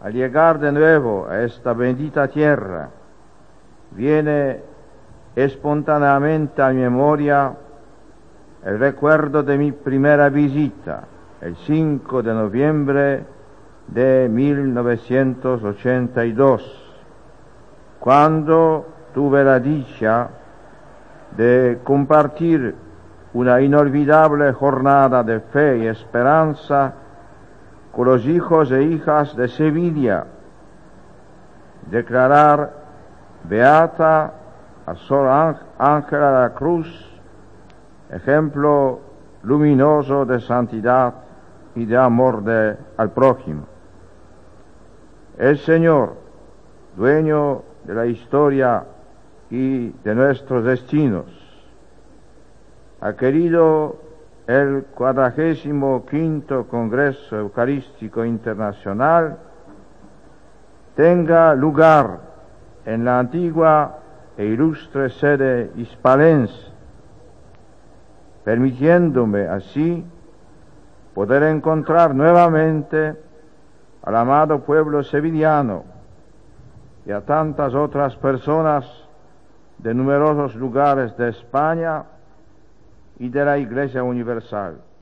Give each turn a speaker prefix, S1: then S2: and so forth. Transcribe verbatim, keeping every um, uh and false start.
S1: al llegar de nuevo a esta bendita tierra, viene espontáneamente a mi memoria el recuerdo de mi primera visita, el cinco de noviembre de mil novecientos ochenta y dos, cuando tuve la dicha de compartir una inolvidable jornada de fe y esperanza con los hijos e hijas de Sevilla, declarar beata a Sor Ángela de la Cruz, ejemplo luminoso de santidad y de amor de, al prójimo. El Señor, dueño de la historia y de nuestros destinos, ha querido el cuadragésimo quinto Congreso Eucarístico Internacional tenga lugar en la antigua e ilustre sede hispalense, permitiéndome así poder encontrar nuevamente al amado pueblo sevillano y a tantas otras personas de numerosos lugares de España y de la Iglesia Universal.